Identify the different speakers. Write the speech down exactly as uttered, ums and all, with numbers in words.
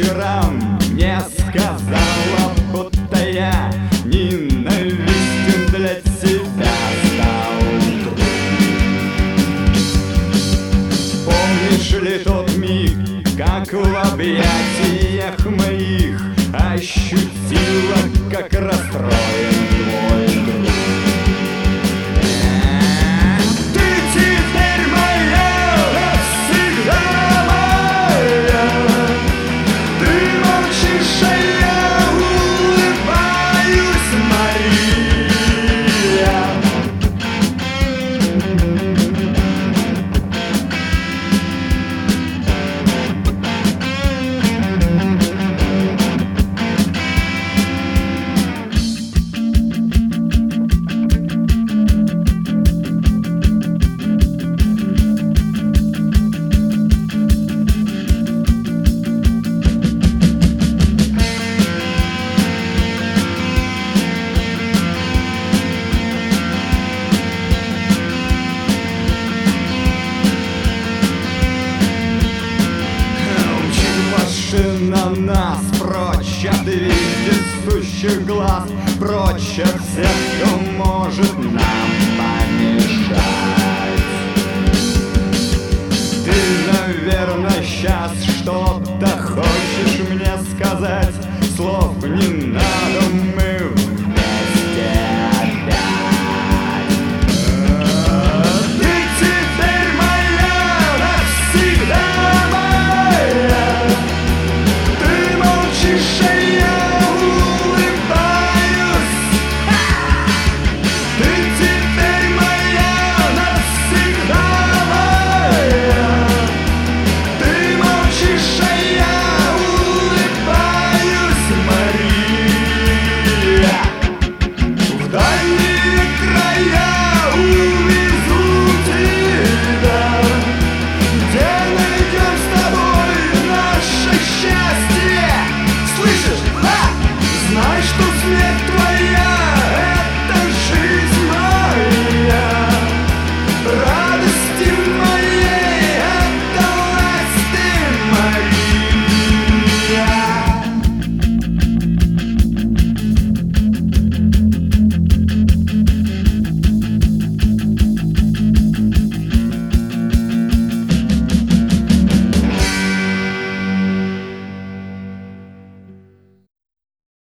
Speaker 1: вечером мне сказала, будто я ненавистен для тебя стал вдруг. Помнишь ли тот миг, как в объятиях моих ощутила, как расстроен твой друг? Ты теперь моя, навсегда моя. Ты молчишь, а я улыбаюсь, Мария. На нас прочь от вездесущих глаз, прочь от всех, кто может нам помешать. Ты, наверное, сейчас что-то хочешь мне сказать, слов не надо.